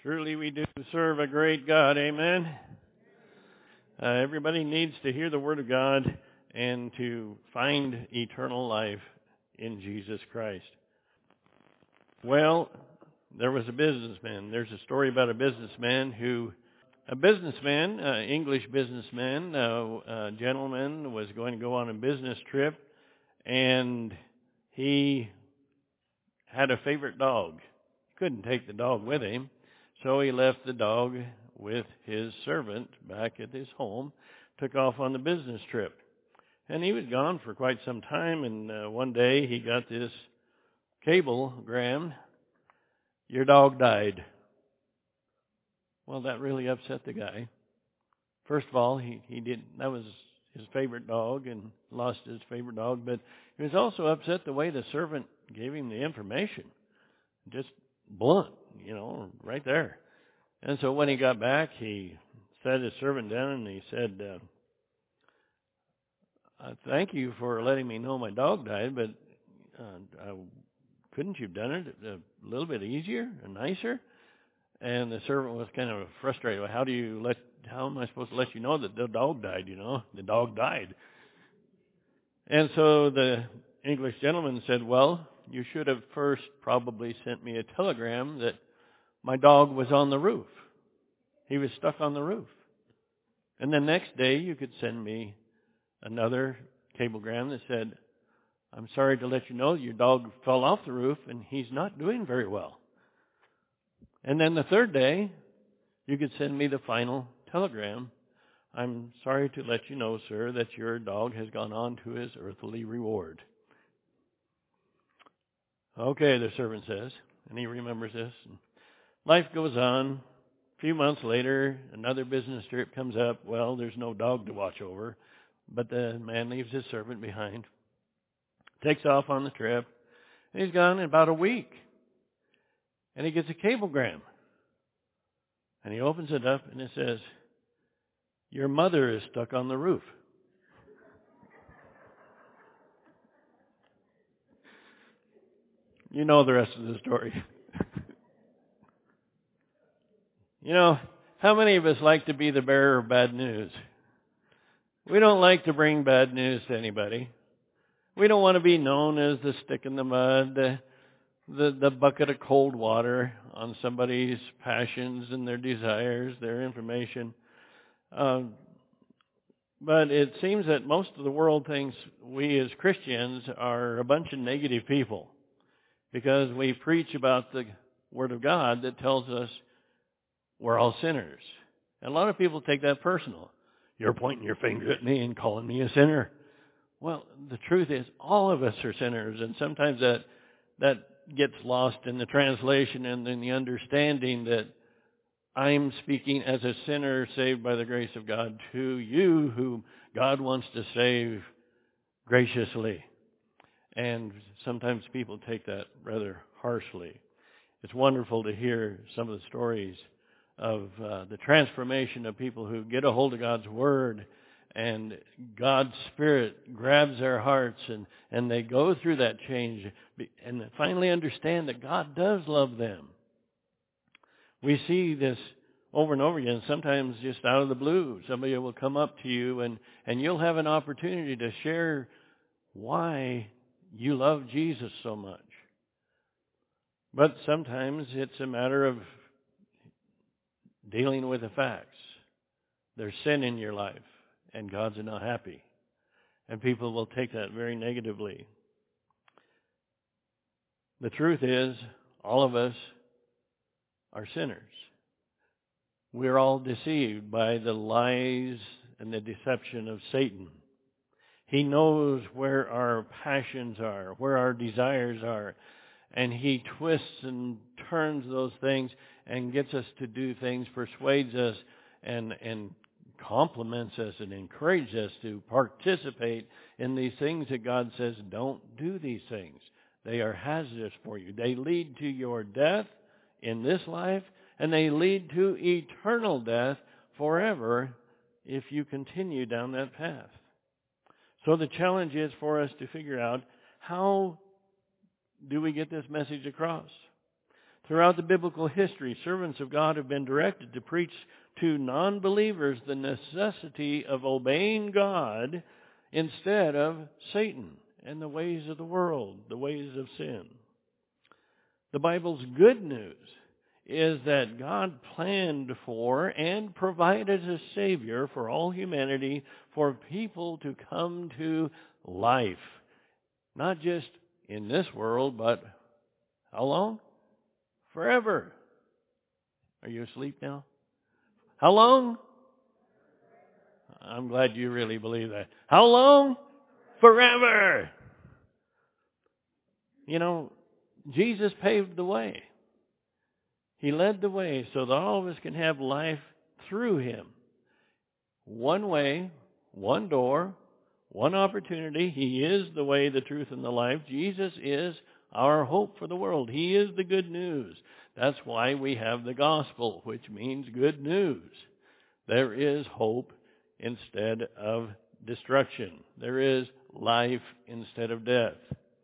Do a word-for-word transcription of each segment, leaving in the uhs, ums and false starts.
Truly we do serve a great God, amen? Uh, everybody needs to hear the Word of God and to find eternal life in Jesus Christ. Well, there was a businessman. There's a story about a businessman who, a businessman, uh, English businessman, uh, a gentleman was going to go on a business trip, and he had a favorite dog. Couldn't take the dog with him. So he left the dog with his servant back at his home, took off on the business trip. And he was gone for quite some time, and uh, one day he got this cablegram, "Your dog died." Well, that really upset the guy. First of all, he, he did that was his favorite dog and lost his favorite dog, but he was also upset the way the servant gave him the information. Just blunt, you know, right there. And so when he got back, he sat his servant down and he said, uh, uh, thank you for letting me know my dog died, but uh, I, couldn't you have done it a little bit easier and nicer? And the servant was kind of frustrated. Well, how do you let, how am I supposed to let you know that the dog died, you know? The dog died. And so the English gentleman said, well, you should have first probably sent me a telegram that my dog was on the roof. He was stuck on the roof. And the next day you could send me another cablegram that said, I'm sorry to let you know your dog fell off the roof and he's not doing very well. And then the third day you could send me the final telegram. I'm sorry to let you know, sir, that your dog has gone on to his earthly reward. Okay, the servant says, and he remembers this. And life goes on. A few months later, another business trip comes up. Well, there's no dog to watch over, but the man leaves his servant behind, takes off on the trip, and he's gone in about a week. And he gets a cablegram. And he opens it up, and it says, your mother is stuck on the roof. You know the rest of the story. You know, how many of us like to be the bearer of bad news? We don't like to bring bad news to anybody. We don't want to be known as the stick in the mud, the, the, the bucket of cold water on somebody's passions and their desires, their information. Um, but it seems that most of the world thinks we as Christians are a bunch of negative people, because we preach about the Word of God that tells us we're all sinners. And a lot of people take that personal. You're pointing your finger at me and calling me a sinner. Well, the truth is all of us are sinners, and sometimes that that gets lost in the translation and in the understanding that I'm speaking as a sinner saved by the grace of God to you whom God wants to save graciously. And sometimes people take that rather harshly. It's wonderful to hear some of the stories of uh, the transformation of people who get a hold of God's Word, and God's Spirit grabs their hearts, and, and they go through that change and finally understand that God does love them. We see this over and over again, sometimes just out of the blue. Somebody will come up to you, and, and you'll have an opportunity to share why you love Jesus so much. But sometimes it's a matter of dealing with the facts. There's sin in your life, and God's not happy. And people will take that very negatively. The truth is, all of us are sinners. We're all deceived by the lies and the deception of Satan. He knows where our passions are, where our desires are, and he twists and turns those things and gets us to do things, persuades us, and, and compliments us and encourages us to participate in these things that God says, don't do these things. They are hazardous for you. They lead to your death in this life, and they lead to eternal death forever if you continue down that path. So the challenge is for us to figure out, how do we get this message across? Throughout the biblical history, servants of God have been directed to preach to non-believers the necessity of obeying God instead of Satan and the ways of the world, the ways of sin. The Bible's good news is that God planned for and provided a Savior for all humanity, for people to come to life. Not just in this world, but how long? Forever. Are you asleep now? How long? I'm glad you really believe that. How long? Forever. You know, Jesus paved the way. He led the way so that all of us can have life through Him. One way, one door, one opportunity. He is the way, the truth, and the life. Jesus is our hope for the world. He is the good news. That's why we have the gospel, which means good news. There is hope instead of destruction. There is life instead of death.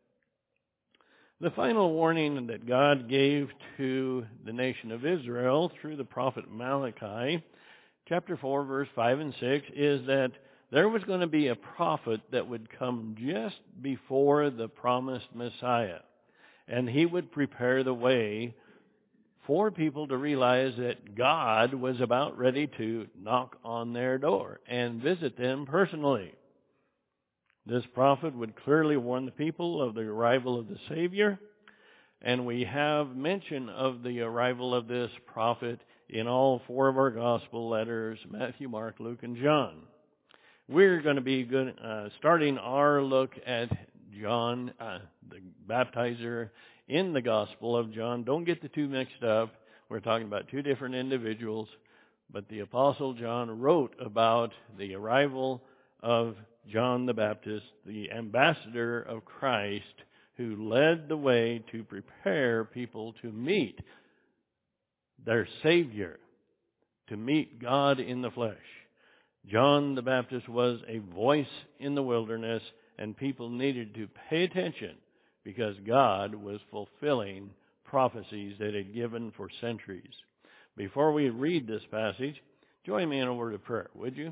The final warning that God gave to the nation of Israel through the prophet Malachi, chapter four, verse five and six, is that there was going to be a prophet that would come just before the promised Messiah. And he would prepare the way for people to realize that God was about ready to knock on their door and visit them personally. This prophet would clearly warn the people of the arrival of the Savior, and we have mention of the arrival of this prophet in all four of our gospel letters, Matthew, Mark, Luke, and John. We're going to be good, uh, starting our look at John, uh, the baptizer, in the Gospel of John. Don't get the two mixed up. We're talking about two different individuals, but the Apostle John wrote about the arrival of John the Baptist, the ambassador of Christ, who led the way to prepare people to meet their Savior, to meet God in the flesh. John the Baptist was a voice in the wilderness, and people needed to pay attention because God was fulfilling prophecies that had given for centuries. Before we read this passage, join me in a word of prayer, would you?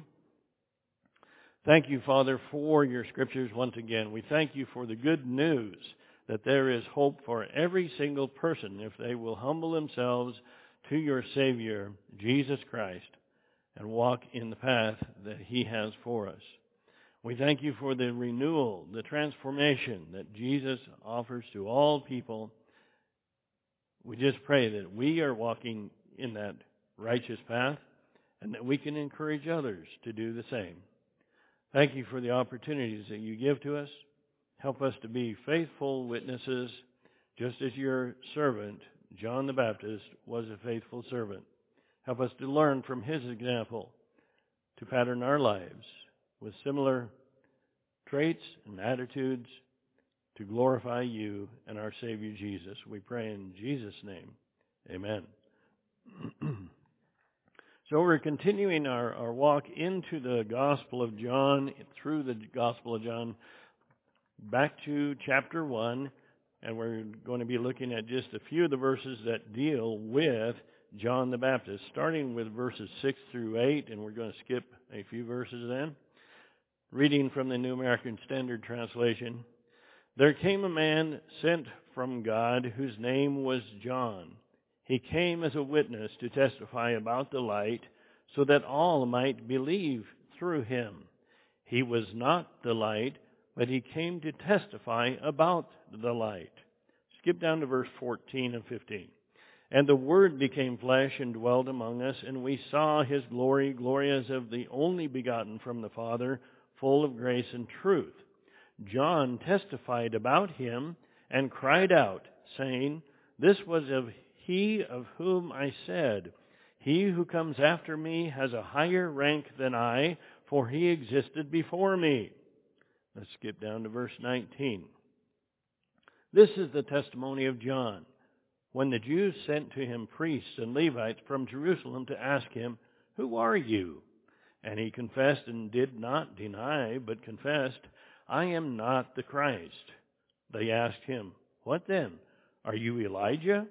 Thank you, Father, for your scriptures once again. We thank you for the good news that there is hope for every single person if they will humble themselves to your Savior, Jesus Christ, and walk in the path that He has for us. We thank you for the renewal, the transformation that Jesus offers to all people. We just pray that we are walking in that righteous path and that we can encourage others to do the same. Thank you for the opportunities that you give to us. Help us to be faithful witnesses, just as your servant, John the Baptist, was a faithful servant. Help us to learn from his example, to pattern our lives with similar traits and attitudes to glorify you and our Savior Jesus. We pray in Jesus' name. Amen. So we're continuing our, our walk into the Gospel of John, through the Gospel of John, back to chapter one, and we're going to be looking at just a few of the verses that deal with John the Baptist, starting with verses six through eight, and we're going to skip a few verses then. Reading from the New American Standard Translation, there came a man sent from God whose name was John. He came as a witness to testify about the light, so that all might believe through him. He was not the light, but he came to testify about the light. Skip down to verse fourteen and fifteen. And the Word became flesh and dwelt among us, and we saw his glory, glory as of the only begotten from the Father, full of grace and truth. John testified about him and cried out, saying, This was of he of whom I said, He who comes after me has a higher rank than I, for he existed before me. Let's skip down to verse nineteen. This is the testimony of John. When the Jews sent to him priests and Levites from Jerusalem to ask him, Who are you? And he confessed and did not deny, but confessed, I am not the Christ. They asked him, What then? Are you Elijah?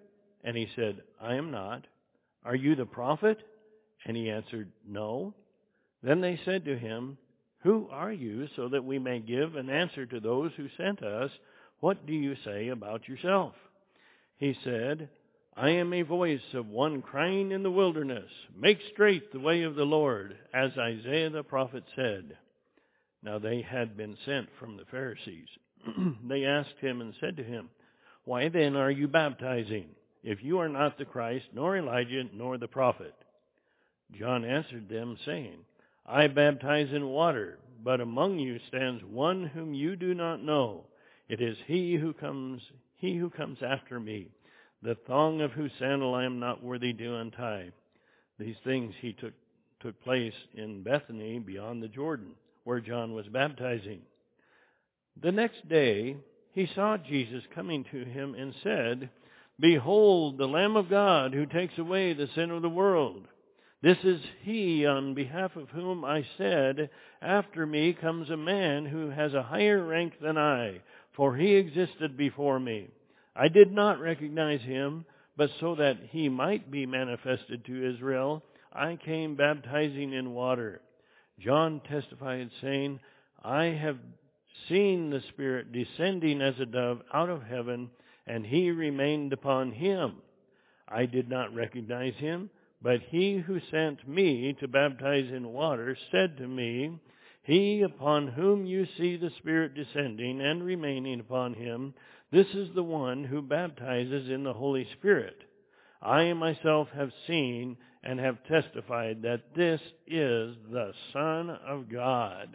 And he said, I am not. Are you the prophet? And he answered, No. Then they said to him, Who are you, so that we may give an answer to those who sent us? What do you say about yourself? He said, I am a voice of one crying in the wilderness, Make straight the way of the Lord, as Isaiah the prophet said. Now they had been sent from the Pharisees. They asked him and said to him, Why then are you baptizing, if you are not the Christ, nor Elijah, nor the prophet? John answered them, saying, I baptize in water, but among you stands one whom you do not know. It is he who comes, he who comes after me, the thong of whose sandal I am not worthy to untie. These things he took took place in Bethany beyond the Jordan, where John was baptizing. The next day he saw Jesus coming to him and said, Behold, the Lamb of God who takes away the sin of the world. This is he on behalf of whom I said, After me comes a man who has a higher rank than I, for he existed before me. I did not recognize him, but so that he might be manifested to Israel, I came baptizing in water. John testified, saying, I have seen the Spirit descending as a dove out of heaven, and he remained upon him. I did not recognize him, but he who sent me to baptize in water said to me, He upon whom you see the Spirit descending and remaining upon him, this is the one who baptizes in the Holy Spirit. I myself have seen and have testified that this is the Son of God.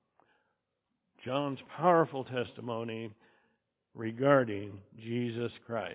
John's powerful testimony regarding Jesus Christ.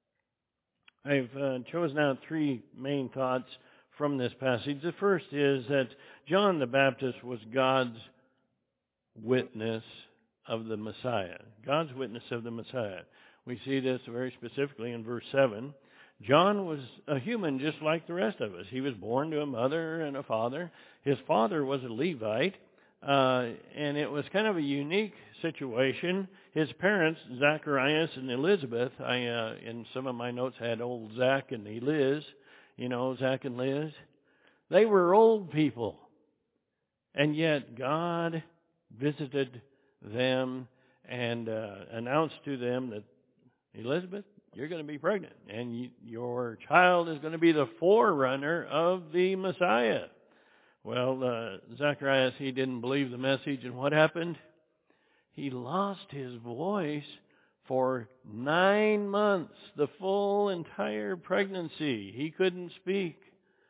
I've uh, chosen out three main thoughts from this passage. The first is that John the Baptist was God's witness of the Messiah. God's witness of the Messiah. We see this very specifically in verse seven. John was a human just like the rest of us. He was born to a mother and a father. His father was a Levite, uh, and it was kind of a unique situation. His parents, Zacharias and Elizabeth, I uh, in some of my notes had old Zach and Eliz, you know, Zach and Liz. They were old people, and yet God visited them and uh, announced to them that, Elizabeth, you're going to be pregnant, and you, your child is going to be the forerunner of the Messiah. Well, uh, Zacharias, he didn't believe the message, and what happened? He lost his voice for nine months, the full entire pregnancy. He couldn't speak.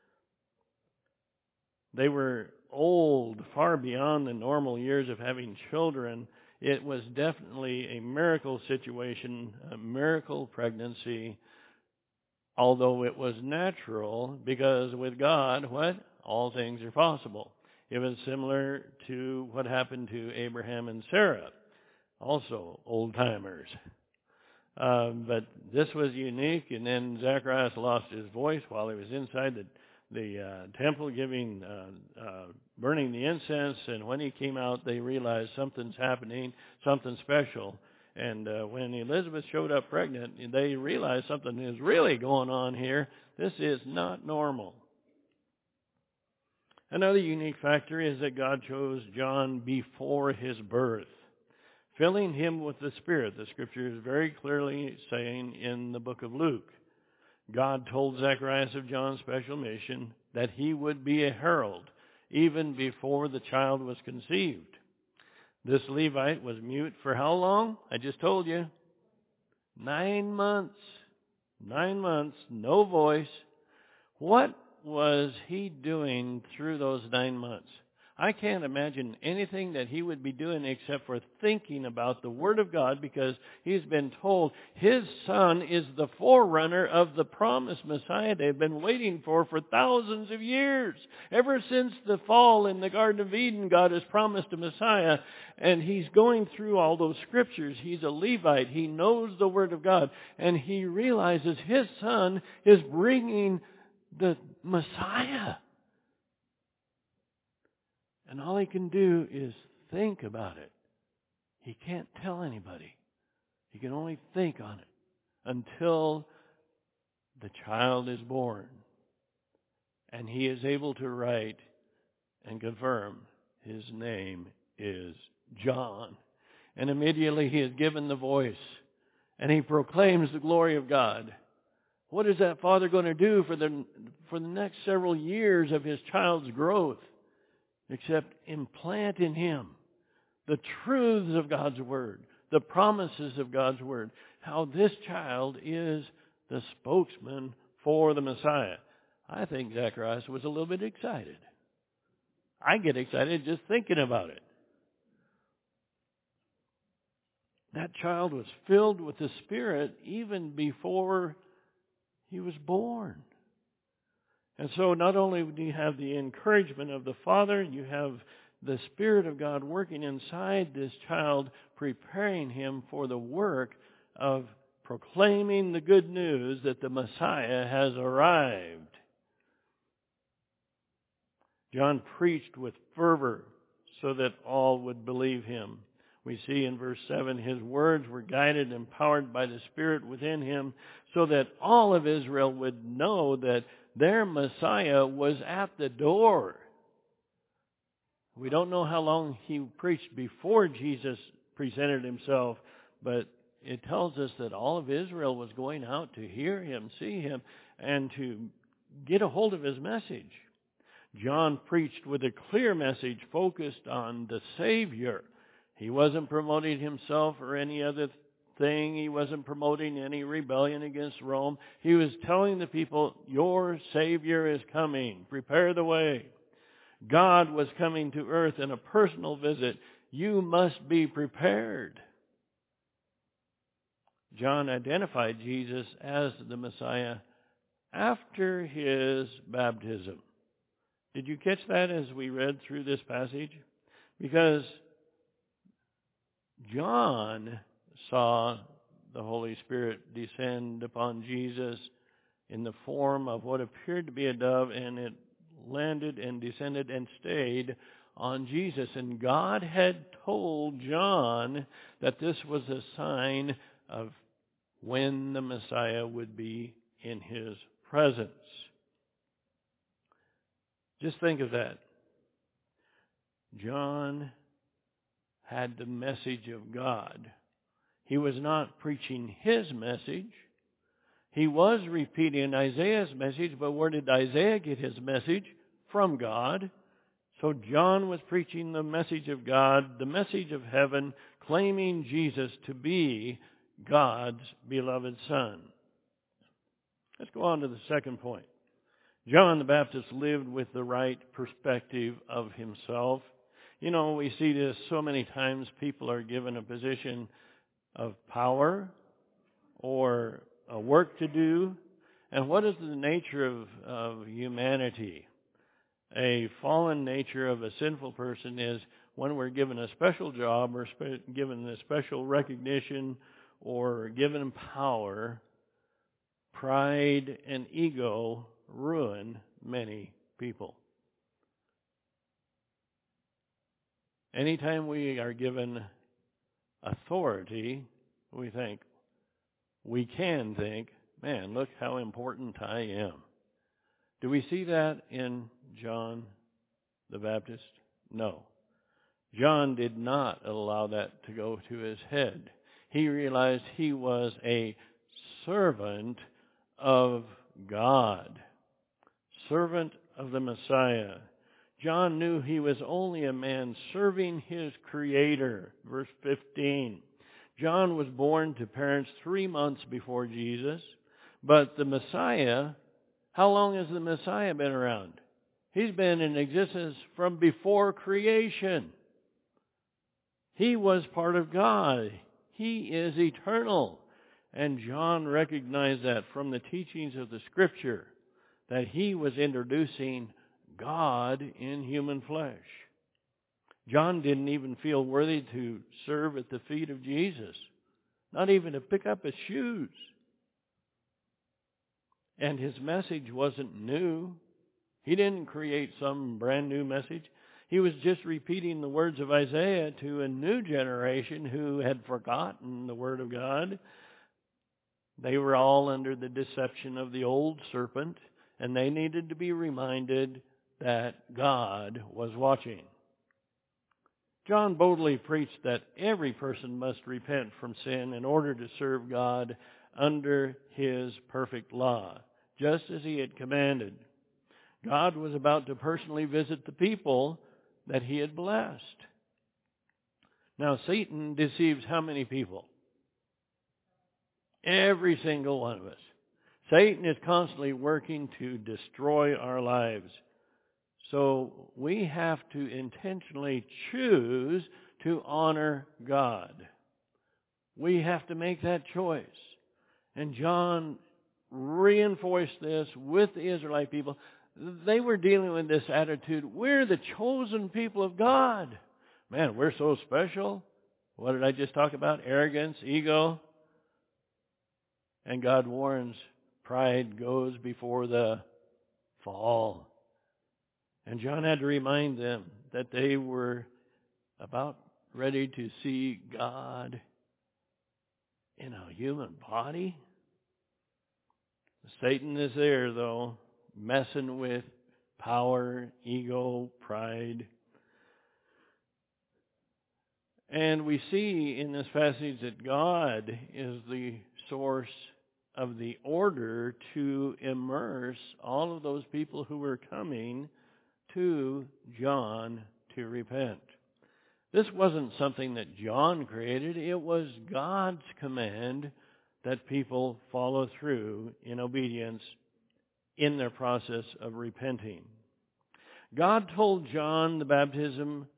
They were old, far beyond the normal years of having children. It was definitely a miracle situation, a miracle pregnancy, although it was natural, because with God, what? All things are possible. It was similar to what happened to Abraham and Sarah, also old-timers. Uh, but this was unique, and then Zacharias lost his voice while he was inside the the uh, temple giving, uh, uh, burning the incense, and when he came out, they realized something's happening, something special. And uh, when Elizabeth showed up pregnant, they realized something is really going on here. This is not normal. Another unique factor is that God chose John before his birth, filling him with the Spirit. The Scripture is very clearly saying in the book of Luke. God told Zacharias of John's special mission that he would be a herald even before the child was conceived. This Levite was mute for how long? I just told you. Nine months. Nine months, no voice. What was he doing through those nine months? I can't imagine anything that he would be doing except for thinking about the Word of God, because he's been told his son is the forerunner of the promised Messiah they've been waiting for for thousands of years. Ever since the fall in the Garden of Eden, God has promised a Messiah, and he's going through all those scriptures. He's a Levite. He knows the Word of God, and he realizes his son is bringing the Messiah. And all he can do is think about it. He can't tell anybody. He can only think on it until the child is born, and he is able to write and confirm his name is John. And immediately he is given the voice, and he proclaims the glory of God. What is that father going to do for the for the next several years of his child's growth, except implant in him the truths of God's Word, the promises of God's Word, how this child is the spokesman for the Messiah? I think Zacharias was a little bit excited. I get excited just thinking about it. That child was filled with the Spirit even before he was born. And so not only do you have the encouragement of the Father, you have the Spirit of God working inside this child, preparing him for the work of proclaiming the good news that the Messiah has arrived. John preached with fervor so that all would believe him. We see in verse seven, his words were guided and empowered by the Spirit within him, so that all of Israel would know that their Messiah was at the door. We don't know how long he preached before Jesus presented himself, but it tells us that all of Israel was going out to hear him, see him, and to get a hold of his message. John preached with a clear message focused on the Savior. He wasn't promoting himself or any other thing. He wasn't promoting any rebellion against Rome. He was telling the people, your Savior is coming. Prepare the way. God was coming to earth in a personal visit. You must be prepared. John identified Jesus as the Messiah after his baptism. Did you catch that as we read through this passage? Because John saw the Holy Spirit descend upon Jesus in the form of what appeared to be a dove, and it landed and descended and stayed on Jesus. And God had told John that this was a sign of when the Messiah would be in his presence. Just think of that. John had the message of God. He was not preaching his message. He was repeating Isaiah's message, but where did Isaiah get his message? From God. So John was preaching the message of God, the message of heaven, claiming Jesus to be God's beloved Son. Let's go on to the second point. John the Baptist lived with the right perspective of himself. You know, we see this so many times. People are given a position of power or a work to do. And what is the nature of, of humanity? A fallen nature of a sinful person is when we're given a special job or spe- given a special recognition or given power, pride and ego ruin many people. Anytime we are given authority, we think, we can think, man, look how important I am. Do we see that in John the Baptist? No. John did not allow that to go to his head. He realized he was a servant of God, servant of the Messiah. John knew he was only a man serving his Creator. Verse fifteen. John was born to parents three months before Jesus, but the Messiah, how long has the Messiah been around? He's been in existence from before creation. He was part of God. He is eternal. And John recognized that from the teachings of the Scripture, that he was introducing God in human flesh. John didn't even feel worthy to serve at the feet of Jesus, not even to pick up his shoes. And his message wasn't new. He didn't create some brand new message. He was just repeating the words of Isaiah to a new generation who had forgotten the Word of God. They were all under the deception of the old serpent, and they needed to be reminded that God was watching. John boldly preached that every person must repent from sin in order to serve God under His perfect law, just as He had commanded. God was about to personally visit the people that He had blessed. Now, Satan deceives how many people? Every single one of us. Satan is constantly working to destroy our lives. So we have to intentionally choose to honor God. We have to make that choice. And John reinforced this with the Israelite people. They were dealing with this attitude, we're the chosen people of God. Man, we're so special. What did I just talk about? Arrogance, ego. And God warns, pride goes before the fall. And John had to remind them that they were about ready to see God in a human body. Satan is there, though, messing with power, ego, pride. And we see in this passage that God is the source of the order to immerse all of those people who were coming to John to repent. This wasn't something that John created. It was God's command that people follow through in obedience in their process of repenting. God told John the baptism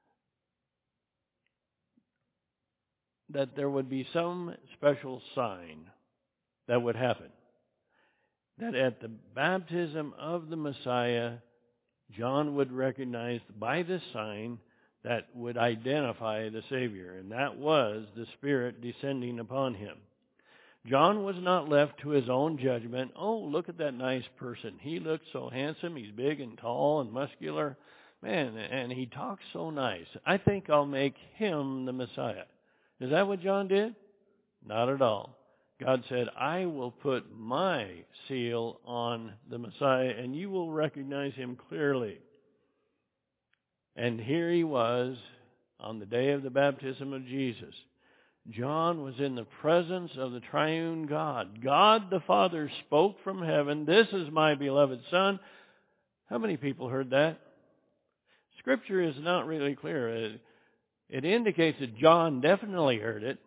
that there would be some special sign that would happen. That at the baptism of the Messiah, John would recognize by this sign that would identify the Savior, and that was the Spirit descending upon him. John was not left to his own judgment. Oh, look at that nice person. He looks so handsome. He's big and tall and muscular. Man, and he talks so nice. I think I'll make him the Messiah. Is that what John did? Not at all. God said, I will put my seal on the Messiah, and you will recognize him clearly. And here he was on the day of the baptism of Jesus. John was in the presence of the triune God. God the Father spoke from heaven, this is my beloved Son. How many people heard that? Scripture is not really clear. It, it indicates that John definitely heard it.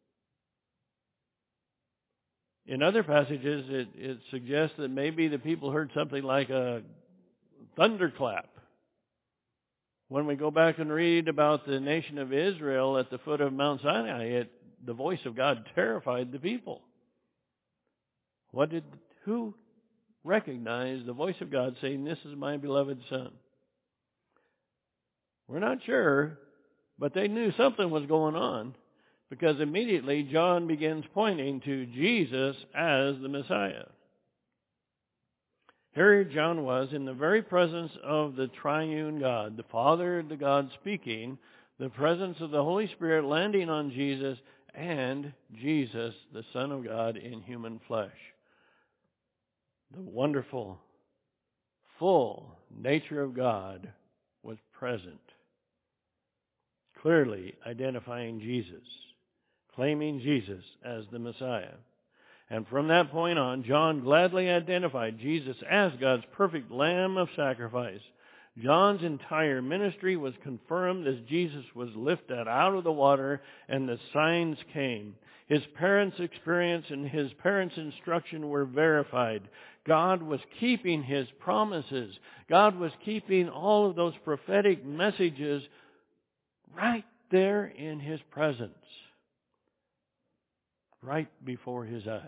In other passages, it, it suggests that maybe the people heard something like a thunderclap. When we go back and read about the nation of Israel at the foot of Mount Sinai, it, the voice of God terrified the people. What did, who recognized the voice of God saying, this is my beloved Son? We're not sure, but they knew something was going on, because immediately John begins pointing to Jesus as the Messiah. Here John was in the very presence of the triune God, the Father, the God speaking, the presence of the Holy Spirit landing on Jesus, and Jesus, the Son of God in human flesh. The wonderful, full nature of God was present, clearly identifying Jesus, claiming Jesus as the Messiah. And from that point on, John gladly identified Jesus as God's perfect Lamb of sacrifice. John's entire ministry was confirmed as Jesus was lifted out of the water and the signs came. His parents' experience and his parents' instruction were verified. God was keeping his promises. God was keeping all of those prophetic messages right there in his presence, right before his eyes.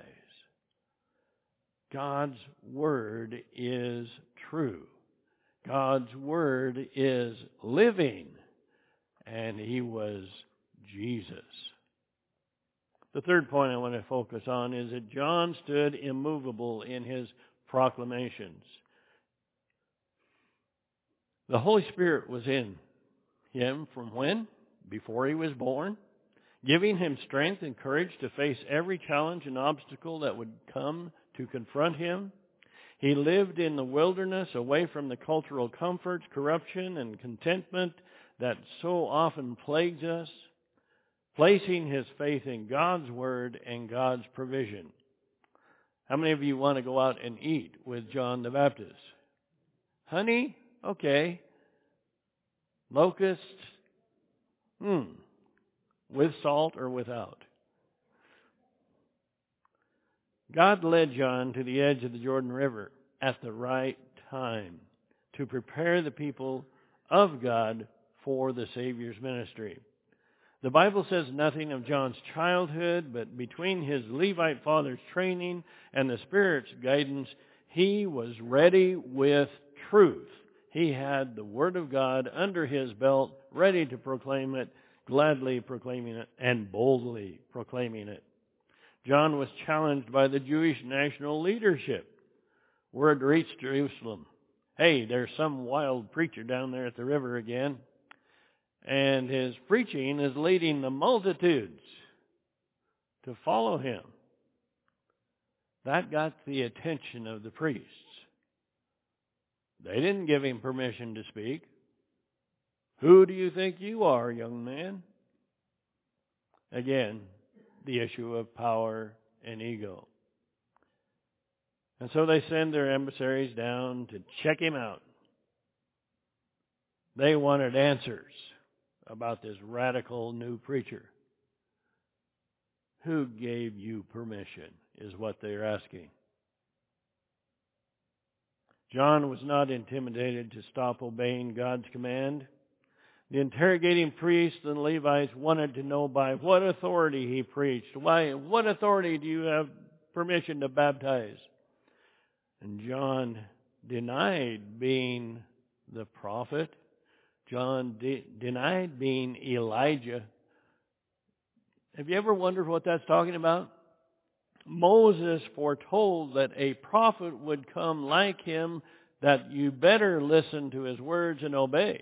God's word is true. God's word is living. And he was Jesus. The third point I want to focus on is that John stood immovable in his proclamations. The Holy Spirit was in him from when? Before he was born. giving him strength and courage to face every challenge and obstacle that would come to confront him. He lived in the wilderness away from the cultural comforts, corruption, and contentment that so often plagues us, placing his faith in God's word and God's provision. How many of you want to go out and eat with John the Baptist? Honey? Okay. Locusts? Hmm. With salt or without? God led John to the edge of the Jordan River at the right time to prepare the people of God for the Savior's ministry. The Bible says nothing of John's childhood, but between his Levite father's training and the Spirit's guidance, he was ready with truth. He had the Word of God under his belt, ready to proclaim it, gladly proclaiming it, and boldly proclaiming it. John was challenged by the Jewish national leadership. Word reached Jerusalem. Hey, there's some wild preacher down there at the river again. And his preaching is leading the multitudes to follow him. That got the attention of the priests. They didn't give him permission to speak. Who do you think you are, young man? Again, the issue of power and ego. And so they send their emissaries down to check him out. They wanted answers about this radical new preacher. Who gave you permission, is what they're asking. John was not intimidated to stop obeying God's command. The interrogating priests and Levites wanted to know by what authority he preached. Why, what authority do you have permission to baptize? And John denied being the prophet. John de- denied being Elijah. Have you ever wondered what that's talking about? Moses foretold that a prophet would come like him, that you better listen to his words and obey.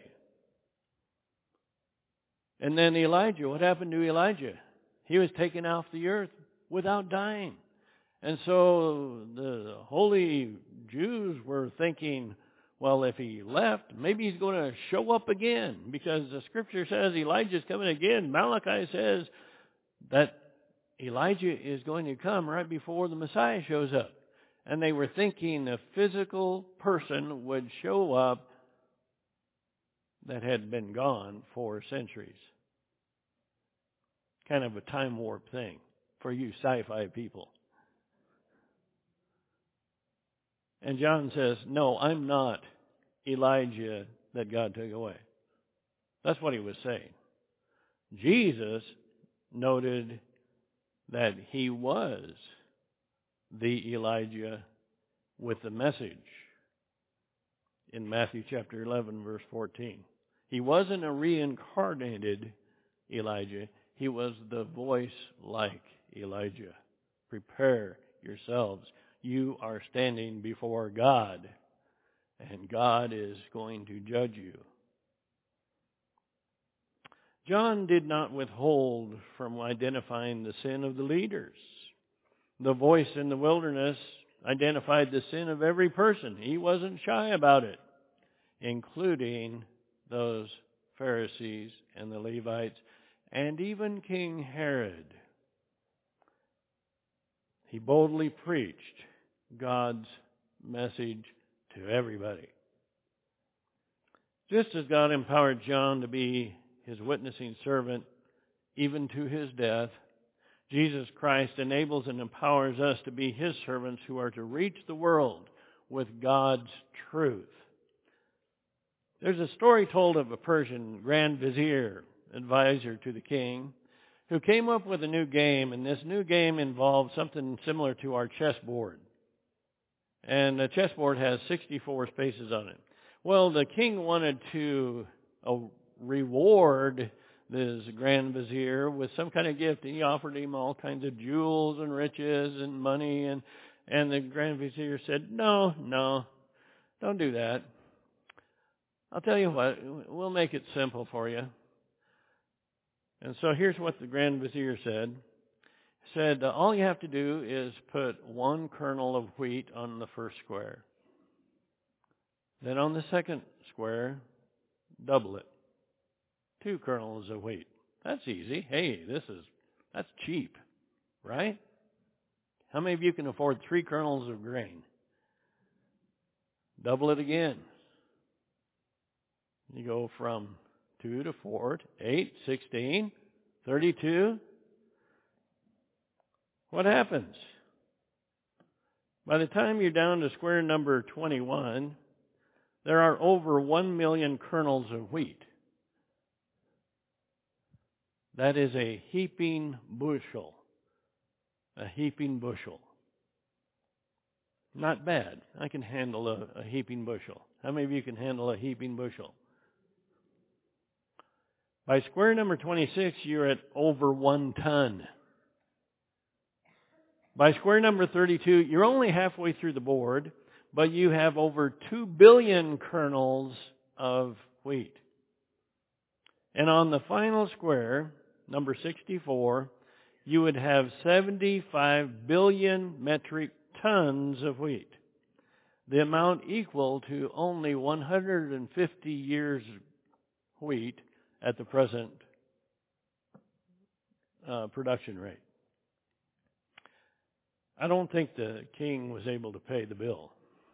And then Elijah, what happened to Elijah? He was taken off the earth without dying. And so the holy Jews were thinking, well, if he left, maybe he's going to show up again, because the scripture says Elijah's coming again. Malachi says that Elijah is going to come right before the Messiah shows up. And they were thinking a physical person would show up that had been gone for centuries. Kind of a time warp thing for you sci-fi people. And John says, no, I'm not Elijah that God took away. That's what he was saying. Jesus noted that he was the Elijah with the message in Matthew chapter eleven, verse fourteen. He wasn't a reincarnated Elijah. He was the voice like Elijah. Prepare yourselves. You are standing before God, and God is going to judge you. John did not withhold from identifying the sin of the leaders. The voice in the wilderness identified the sin of every person. He wasn't shy about it, including those Pharisees and the Levites, and even King Herod. He boldly preached God's message to everybody. Just as God empowered John to be his witnessing servant, even to his death, Jesus Christ enables and empowers us to be his servants who are to reach the world with God's truth. There's a story told of a Persian Grand Vizier, advisor to the king, who came up with a new game, and this new game involved something similar to our chessboard. And the chessboard has sixty-four spaces on it. Well, the king wanted to uh, reward this Grand Vizier with some kind of gift. He offered him all kinds of jewels and riches and money, and, and the Grand Vizier said, no, no, don't do that. I'll tell you what, we'll make it simple for you. And so here's what the Grand Vizier said. He said, all you have to do is put one kernel of wheat on the first square. Then on the second square, double it. Two kernels of wheat. That's easy. Hey, this is, that's cheap, right? How many of you can afford three kernels of grain? Double it again. You go from two to four to eight, sixteen, thirty-two. What happens? By the time you're down to square number twenty-one, there are over one million kernels of wheat. That is a heaping bushel. A heaping bushel. Not bad. I can handle a, a heaping bushel. How many of you can handle a heaping bushel? By square number twenty-six, you're at over one ton. By square number thirty-two, you're only halfway through the board, but you have over two billion kernels of wheat. And on the final square, number sixty-four, you would have seventy-five billion metric tons of wheat. The amount equal to only one hundred fifty years wheat at the present uh, production rate. I don't think the king was able to pay the bill.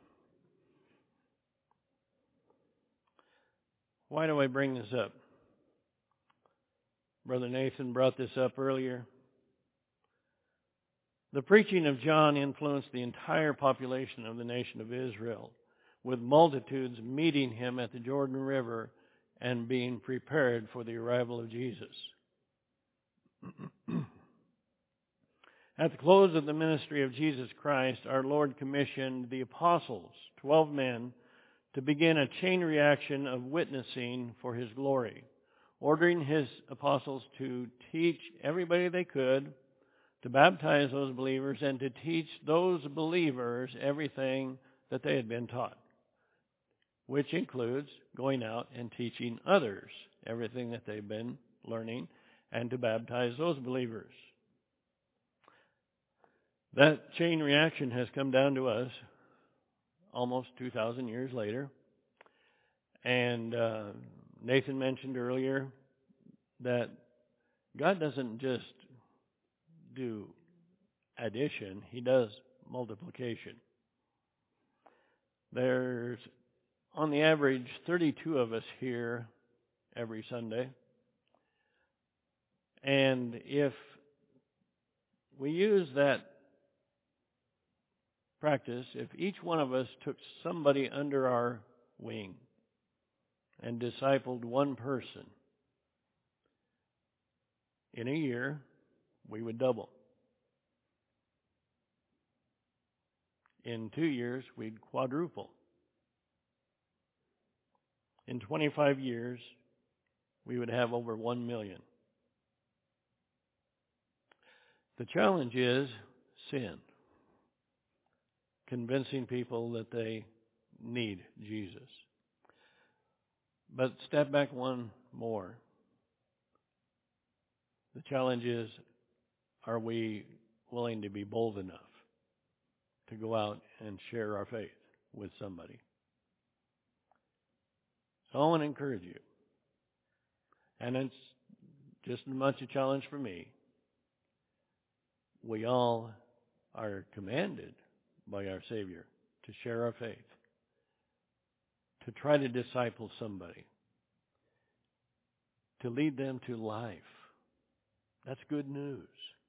Why do I bring this up? Brother Nathan brought this up earlier. The preaching of John influenced the entire population of the nation of Israel, with multitudes meeting him at the Jordan River and being prepared for the arrival of Jesus. At the close of the ministry of Jesus Christ, our Lord commissioned the apostles, twelve men, to begin a chain reaction of witnessing for His glory, ordering His apostles to teach everybody they could, to baptize those believers, and to teach those believers everything that they had been taught, which includes going out and teaching others everything that they've been learning, and to baptize those believers. That chain reaction has come down to us almost two thousand years later. And uh, Nathan mentioned earlier that God doesn't just do addition, He does multiplication. There's, on the average, thirty-two of us here every Sunday. And if we use that practice, if each one of us took somebody under our wing and discipled one person, in a year, we would double. In two years, we'd quadruple. In twenty-five years, we would have over one million. The challenge is sin. Convincing people that they need Jesus. But step back one more. The challenge is, are we willing to be bold enough to go out and share our faith with somebody? So I want to encourage you. And it's just as much a challenge for me. We all are commanded by our Savior to share our faith, to try to disciple somebody, to lead them to life. That's good news.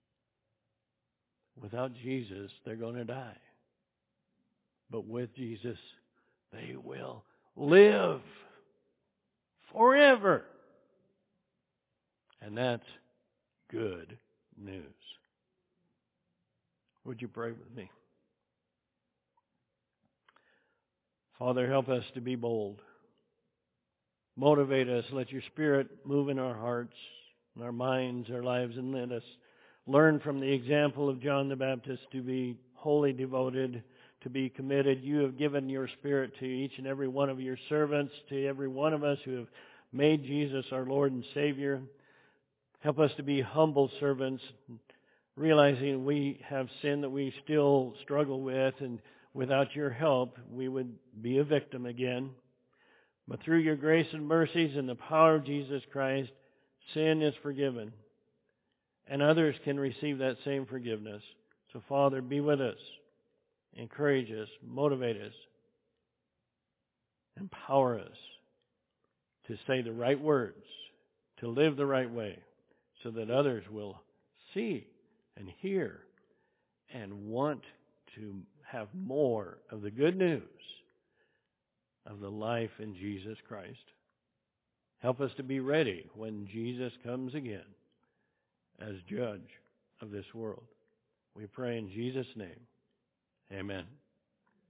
Without Jesus, they're going to die. But with Jesus, they will live forever. And that's good news. Would you pray with me? Father, help us to be bold. Motivate us. Let your Spirit move in our hearts, in our minds, our lives, and let us learn from the example of John the Baptist to be wholly devoted, to be committed. You have given your Spirit to each and every one of your servants, to every one of us who have made Jesus our Lord and Savior. Help us to be humble servants, realizing we have sin that we still struggle with, and without your help, we would be a victim again. But through your grace and mercies and the power of Jesus Christ, sin is forgiven. And others can receive that same forgiveness. So, Father, be with us. Encourage us. Motivate us. Empower us to say the right words, to live the right way, so that others will see and hear and want to have more of the good news of the life in Jesus Christ. Help us to be ready when Jesus comes again as judge of this world. We pray in Jesus' name. Amen.